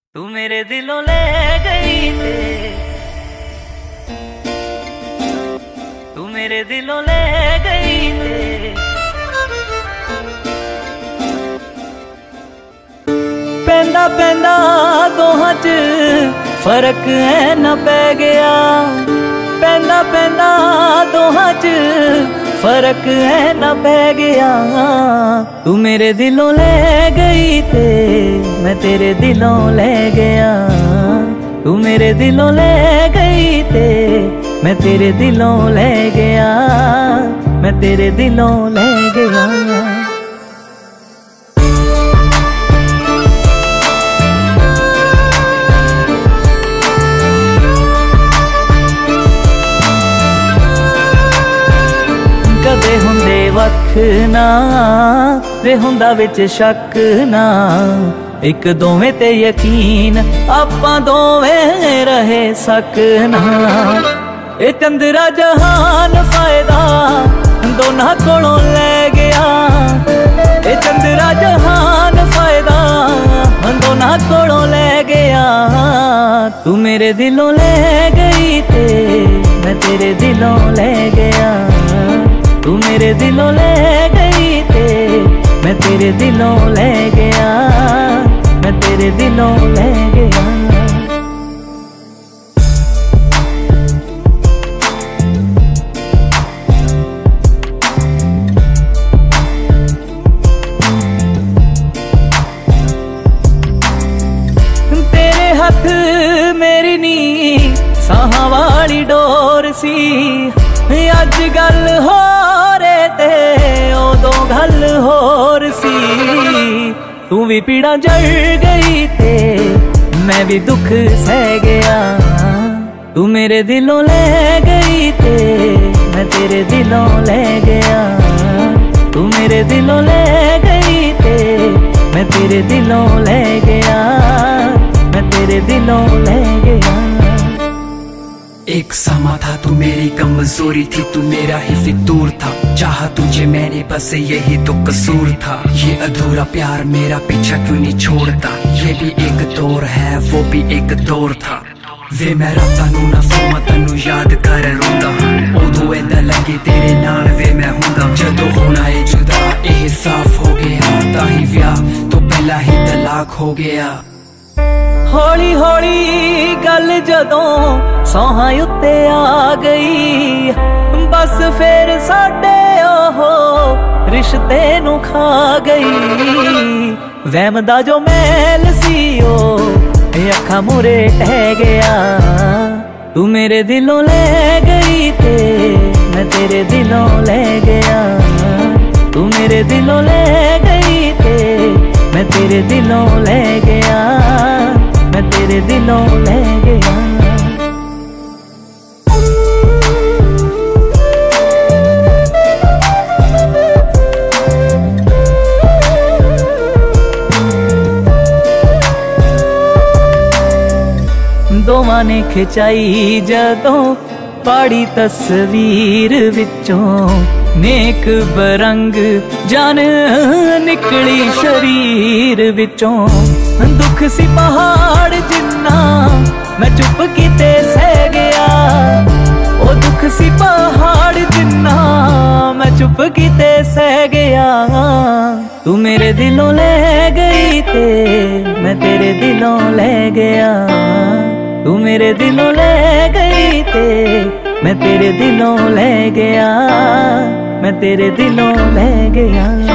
तू मेरे दिलों ले गई थे, तू मेरे दिलों ले गई थे। पैंदा पैंदा दोहां च फर्क है न पै गया, पैंदा पैंदा दोहां च फर्क है न पै गया। तू मेरे दिलों ले गई थे, मैं तेरे दिलों ले गया। तू मेरे दिलों ले गई थे, मैं तेरे दिलों ले गया, मैं तेरे दिलों ले गया। कदे हुंदे वख ना वे हुंदा विच शक ना, एक दोवें ते यकीन आपां दोवें रहे सकना। ए चंद्रा जहान फायदा दोनां कोलों ले गया, ए चंद्रा जहान फायदा दोनां कोलों ले गया। तू मेरे दिलों ले गई थे, मैं तेरे दिलों ले गया। तू मेरे दिलों ले गई थे, मैं तेरे दिलों ले गया, मैं तेरे दिलों ले गया। तेरे हथ मेरी नी साहां वाली डोर सी, अज गल हो ते उदों गल होर सी। तू भी पीड़ा जड़ गई थे, मैं भी दुख सह गया। तू मेरे दिलों ले गई थे, मैं तेरे दिलों ले गया। तू मेरे दिलों ले गई थे, मैं तेरे दिलों ले गया, मैं तेरे दिलों ले गया। एक समा था तू मेरी कमजोरी थी, तू मेरा ही फितूर था। चाहा तुझे मैंने बस यही तो कसूर था। ये अधूरा प्यार मेरा पीछा क्यों नहीं छोड़ता, ये भी एक दौर है वो भी एक दौर था। वे मैं रातां नूं ना सोवां तैनूं याद कर रोंदा, उदों ऐदां लगे तेरे नाल वे मैं हुंदा। जदों होना है जुदा एह साफ हो गया, ताही व्याह तो पहला ही तलाक हो गया। हौली हौली गल जदों सौहां उत्ते आ गई, बस फिर साडे ओहो रिश्ते नू खा गई। वहम दा जो मैल सी ओ अखां मुरे टह गया। तू मेरे दिलों ले गई थे, मैं तेरे दिलों ले गया। तू मेरे दिलों ले गई थे, मैं तेरे दिलों ले गया, मैं तेरे दिलों ले गया। दोवां ने खिंचाई जदों पाड़ी तस्वीर विचों, नेक बरंग जान निकली शरीर विचों। दुख सी पहाड़ जिन्ना मैं चुप कीते सह गया, ओ दुख सी पहाड़ जिन्ना मैं चुप कीते सह गया। तू मेरे दिलों ले गई थे, मैं तेरे दिलों ले गया। तू मेरे दिलों ले गई थे, मैं तेरे दिलों ले गया, मैं तेरे दिलों ले गया।